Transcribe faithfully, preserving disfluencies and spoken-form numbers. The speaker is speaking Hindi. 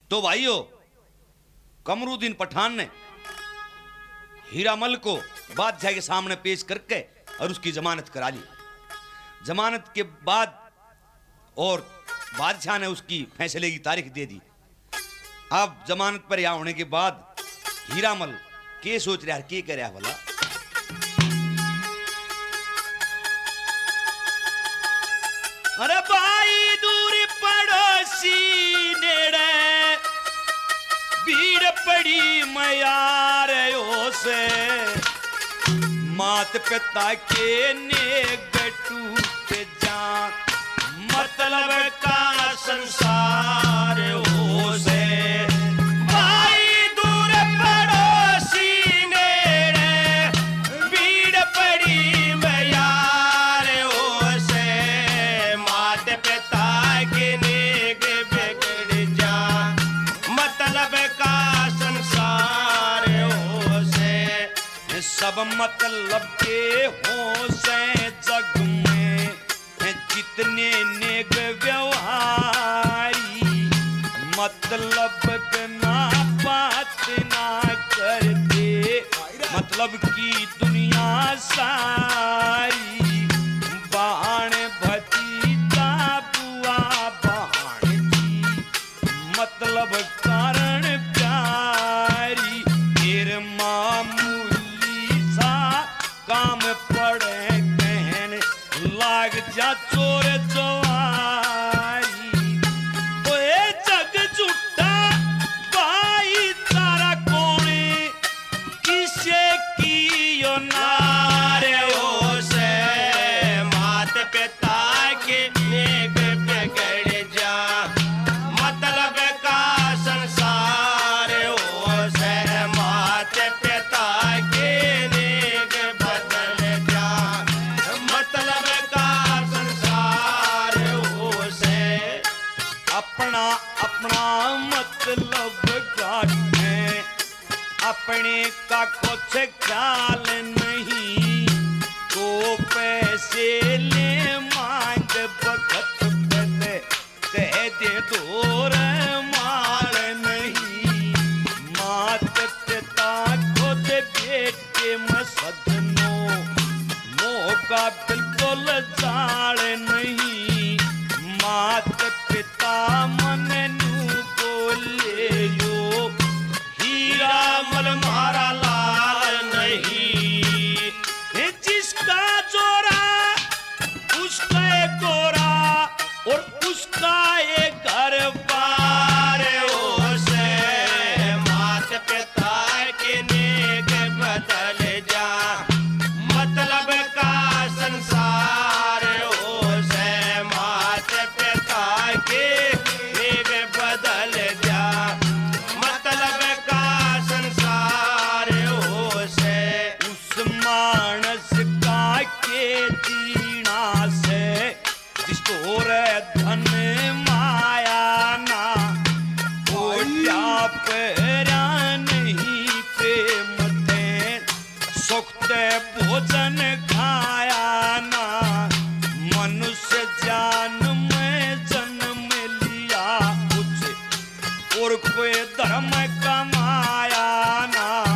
तो भाइयों कमरुद्दीन पठान ने हीरामल को बादशाह के सामने पेश करके और उसकी जमानत करा ली। जमानत के बाद और बादशाह ने उसकी फैसले की तारीख दे दी। अब जमानत पर यहाँ होने के बाद हीरामल के सोच रहा है, के कह रहा भला। अरे भाई दूर पड़ोसी नेड़े भीड़ पड़ी मयार से, मात पिता के नेग टूट जान मतलब का संसार हो से। भाई दूर पड़ोसी नेड़े भीड़ पड़ी मयार हो से, मात पिता के नेग बिगड़ जान मतलब का संसार हो से। सब मतलब के हो से जग में जितने नेक व्यवहारी, मतलब बिना बात ना करते मतलब की दुनिया सारी। बाण भतीजा बुआ बाणजी मतलब कारण प्यारी। फिर मामूली सा काम पड़े कहने लाग जा चोर जवारी। तो ये जग झूठा भाई तारा कोने किसे की यो नारे हो से, मात पिता के नेक बिगड़ जा मतलब का संसार हो से। मात पिता के नेक बदल जा मतलब का संसार हो से। अपना अपना मतलब काटे अपने का कुछ ख्याल नहीं, तो पैसे ले मांग बखत बदे कह दे दूर माल नहीं। मात पिता खुद बेटे मसदनो मौका बिल्कुल जाड़ नहीं। मात पिता मन नू बोले यो हीरामल मारा लाल नहीं। जिसका जोरा उसका एक गोरा और उसका एक घर बार हो से। मात पिता के नेक बदल जा मतलब का संसार हो से। मात पिता के नेक बदल जा मतलब का संसार हो से। उस मानस का के जीना से जिसको रे धन माया ना, कोट्या पेरा नहीं प्रेम थे सुखते भोजन खाया ना। मनुष्य जान में जन्म लिया कुछ और कोई धर्म कमाया ना।